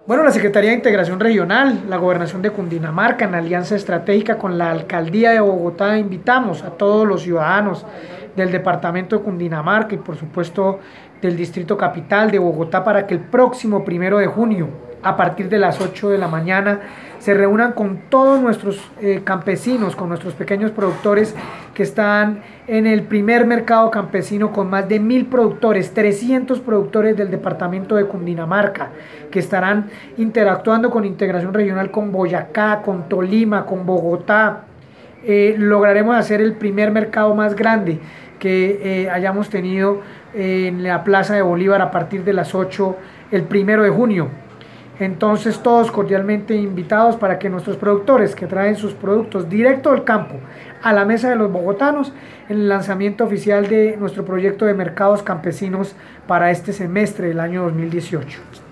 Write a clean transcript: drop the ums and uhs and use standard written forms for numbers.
Bueno, la Secretaría de Integración Regional, la Gobernación de Cundinamarca, en alianza estratégica con la Alcaldía de Bogotá, invitamos a todos los ciudadanos del departamento de Cundinamarca y por supuesto del Distrito Capital de Bogotá para que el próximo 1 de junio, a partir de las 8 de la mañana, se reúnan con todos nuestros campesinos, con nuestros pequeños productores que están en el primer mercado campesino con más de 1.000 productores, 300 productores del departamento de Cundinamarca, que estarán interactuando con integración regional con Boyacá, con Tolima, con Bogotá. Lograremos hacer el primer mercado más grande que hayamos tenido en la Plaza de Bolívar a partir de las 8 el 1 de junio. Entonces todos cordialmente invitados para que nuestros productores que traen sus productos directo del campo a la mesa de los bogotanos en el lanzamiento oficial de nuestro proyecto de mercados campesinos para este semestre del año 2018.